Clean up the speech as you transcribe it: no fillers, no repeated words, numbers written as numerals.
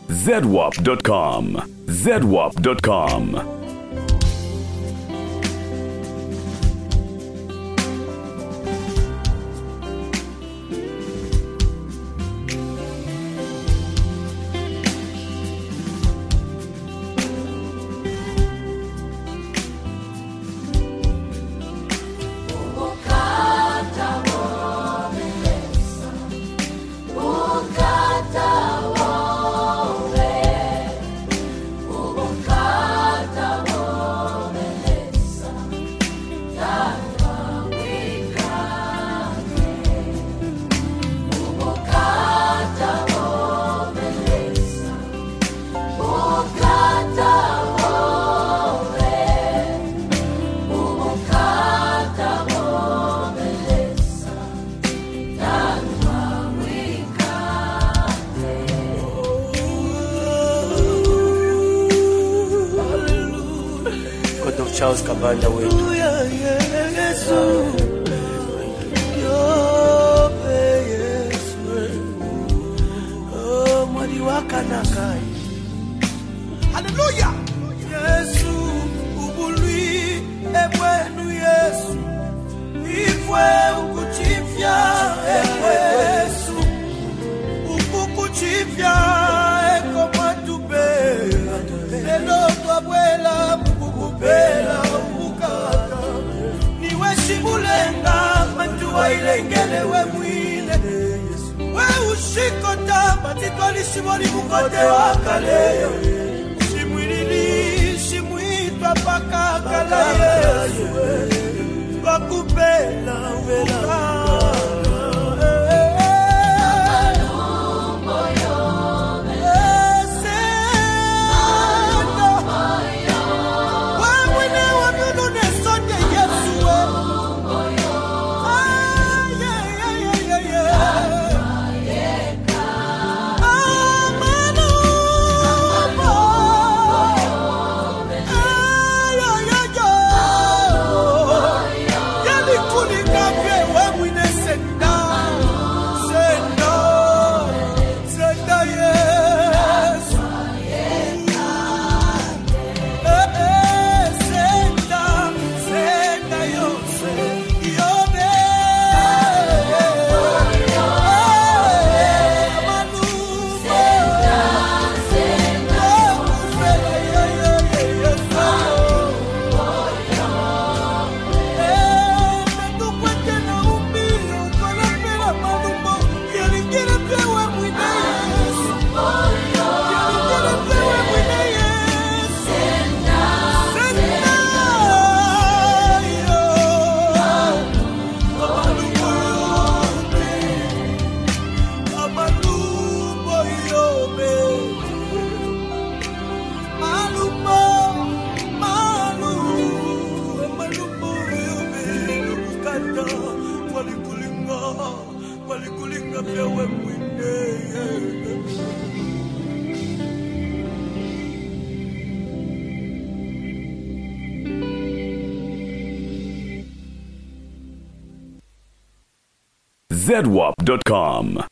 ZWAP.com. ZWAP.com. Charles Kabanda wetu. Hallelujah. Yesu ubului ebwenu Yesu. Ifwe ukuchifya Yesu. Ukukuchifya eko matube. Elo twabwela mukukupela ukukata. Niwe shibulenga manjuwa ilengele we mwile. We ushikota matitwali shimoli mukote wakale. Shimwilili shimwitwa paka kala Yesu. Wakupela ukukata. ZWAP.com.